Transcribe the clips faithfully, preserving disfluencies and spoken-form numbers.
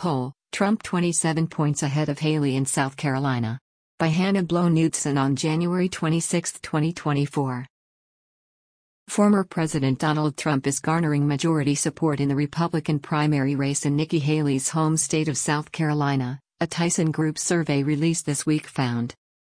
poll, Trump twenty-seven points ahead of Haley in South Carolina. By Hannah Blow-Knudsen on January twenty-sixth, twenty twenty-four. Former President Donald Trump is garnering majority support in the Republican primary race in Nikki Haley's home state of South Carolina, a Tyson Group survey released this week found.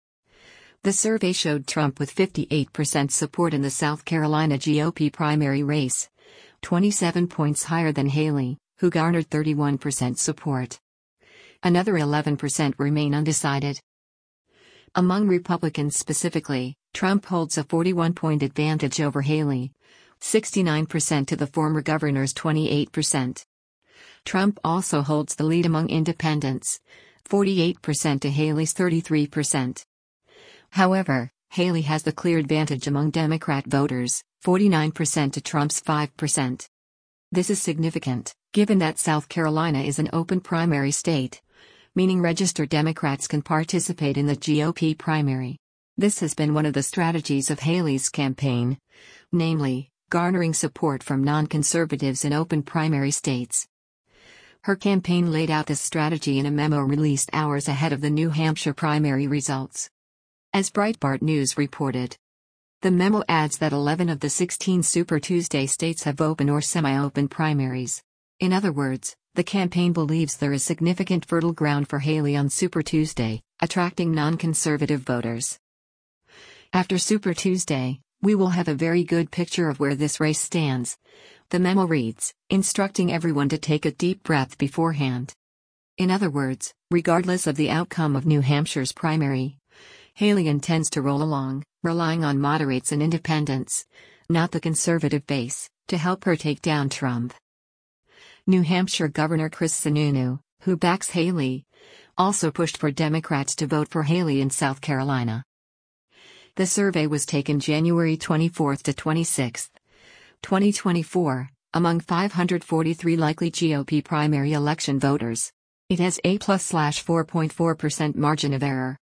The survey showed Trump with fifty-eight percent support in the South Carolina G O P primary race, twenty-seven points higher than Haley, who garnered thirty-one percent support. Another eleven percent remain undecided. Among Republicans specifically, Trump holds a forty-one point advantage over Haley, sixty-nine percent to the former governor's twenty-eight percent. Trump also holds the lead among independents, forty-eight percent to Haley's thirty-three percent. However, Haley has the clear advantage among Democrat voters, forty-nine percent to Trump's five percent. This is significant, given that South Carolina is an open primary state, meaning registered Democrats can participate in the G O P primary. This has been one of the strategies of Haley's campaign, namely, garnering support from non-conservatives in open primary states. Her campaign laid out this strategy in a memo released hours ahead of the New Hampshire primary results. As Breitbart News reported, the memo adds that eleven of the sixteen Super Tuesday states have open or semi-open primaries. In other words, the campaign believes there is significant fertile ground for Haley on Super Tuesday, attracting non-conservative voters. After Super Tuesday, we will have a very good picture of where this race stands, the memo reads, instructing everyone to take a deep breath beforehand. In other words, regardless of the outcome of New Hampshire's primary, Haley intends to roll along, relying on moderates and independents, not the conservative base, to help her take down Trump. New Hampshire Governor Chris Sununu, who backs Haley, also pushed for Democrats to vote for Haley in South Carolina. The survey was taken January twenty-fourth to twenty-sixth, twenty twenty-four, among five hundred forty-three likely G O P primary election voters. It has a plus four point four percent margin of error.